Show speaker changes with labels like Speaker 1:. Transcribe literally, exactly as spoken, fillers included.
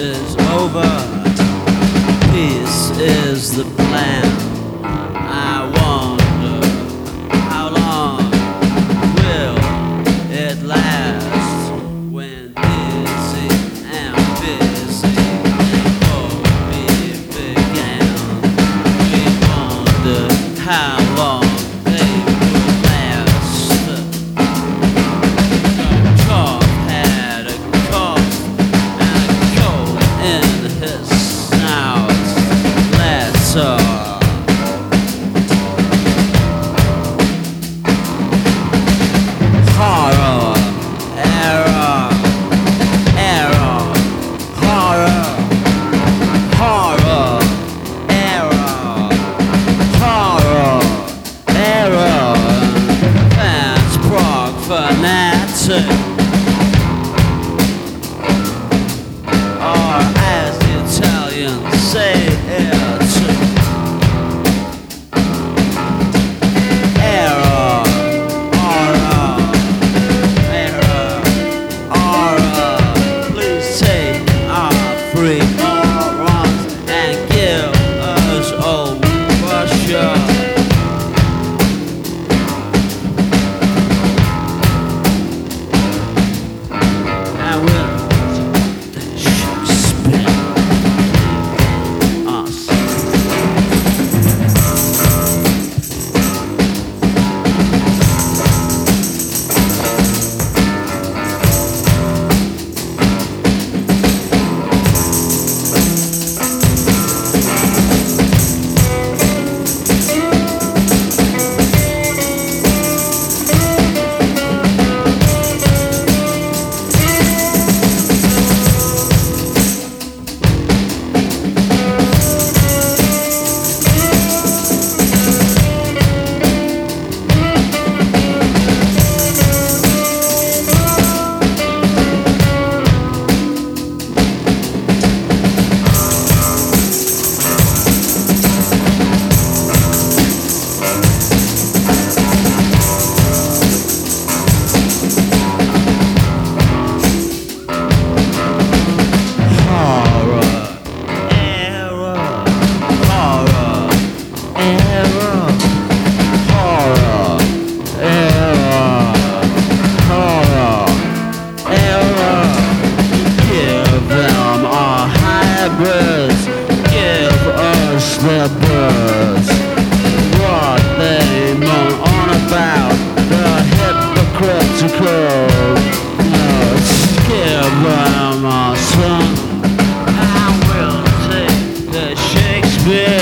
Speaker 1: is over. Peace is the plan. I wonder how long will it last when busy and busy both began. We wonder how long they will last. A cough had a cough and a cold in his snout. Let's uh, horror, error, error, horror, horror, error, horror, error. Fans prog fanatic, or as the Italians say it. Free morons and give us old Russia. And we'll spin us. Give us the birds, what they moan on about, the hypocritical notes. Give them our song, and we'll take the Shakespeare.